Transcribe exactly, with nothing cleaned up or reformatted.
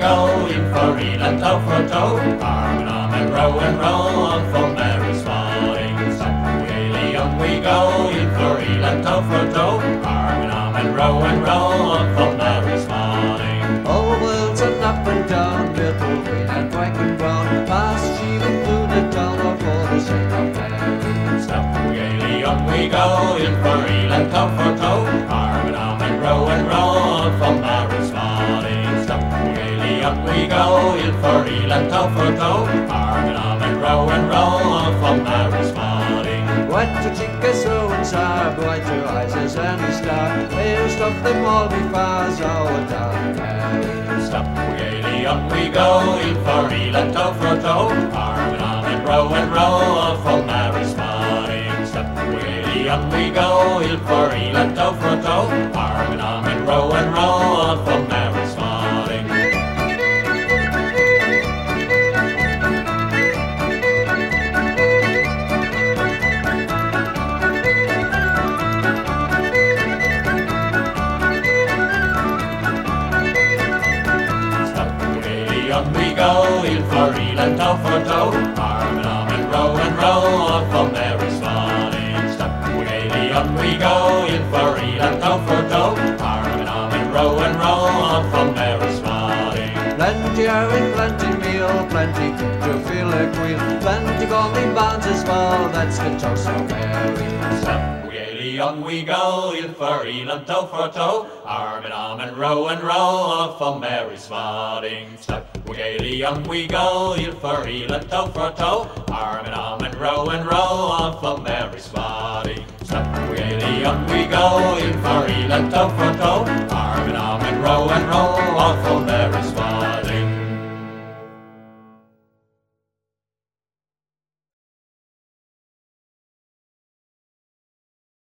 go, in for Eland, toe for toe. Arm in arm and row and row on for Mary's Spalding. Stop, gaily on we go, in for Eland, toe for toe. Arm in arm and row and row on for Mary's Spalding. Over and up and down, little green and white and brown, past Sheeling through the town of all the shade of Mary. Stop, gaily on we go, in for Eland, toe for toe. Arm in arm and row and row on for Mary's Spalding. Stop, gaily on we go, in for Eland, toe for toe. Arm in arm and row and row on for Mary's Spalding. White to chicas, row and sour, bright your eyes as any star. We'll stop them all before our down Mary. Stop, gaily on we go, in for Eland, toe for toe. Arm in arm and row and row on for Mary's Spalding. Stop, gaily on we go, in for Eland, toe for toe. Arm in arm and row and row on for Mary's Spalding. On we go, in for Eland, toe for toe. Arm in arm and row and row on for Mary's Spalding. Stop, gaily on we go, in for Eland, toe for toe. Arm in arm and row and row on for Mary's Spalding. Plenty herring, plenty meal, plenty to fill a queen, plenty golden bands as well, that's the toast of Mary. Stop, gaily on we go, in for Eland, toe for toe. Arm in arm and row and row on for Mary's Spalding. Stop, gaily on we go, in for Eland, toe for toe. Arm in arm and row and row on for Mary's Spalding. Stop, gaily on we go, in for Eland, toe for toe. Arm in arm and row and row on for Mary's Spalding.